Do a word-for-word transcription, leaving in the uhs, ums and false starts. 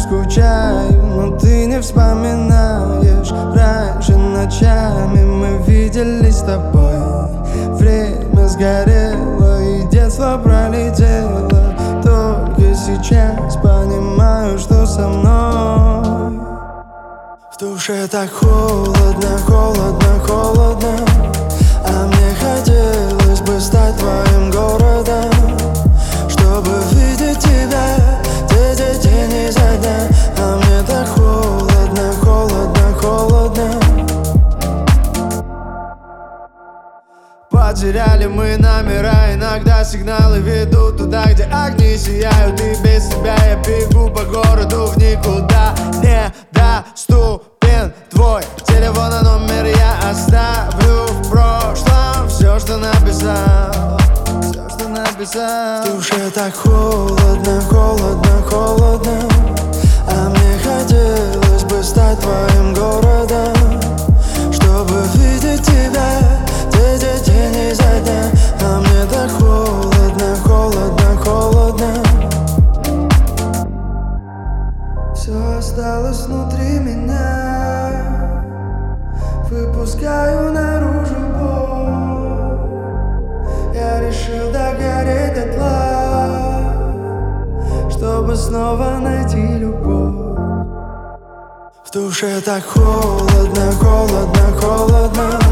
скучаю, но ты не вспоминаешь. Раньше ночами мы виделись с тобой. Время сгорело и детство пролетело. Только сейчас понимаю, что со мной. В душе так холодно, холодно, холодно. А мне хотелось бы стать твоим городом, чтобы видеть тебя день, день изо дня. А мне так холодно, холодно, холодно. Потеряли мы номера, иногда сигналы ведут туда, где огни сияют. И без тебя я бегу по городу в никуда. Недоступен твой телефон, а номер я оставлю в прошлом. Все, что написал, все, что написал. В душе так холодно, холодно, холодно. А мне хотелось бы стать твоим городом, чтобы видеть тебя день, день изо дня. А мне так холодно, холодно, холодно. Все осталось внутри меня. Выпускаю наружу боль. Я решил догореть дотла, чтобы снова найти любовь. В душе так холодно, холодно, холодно.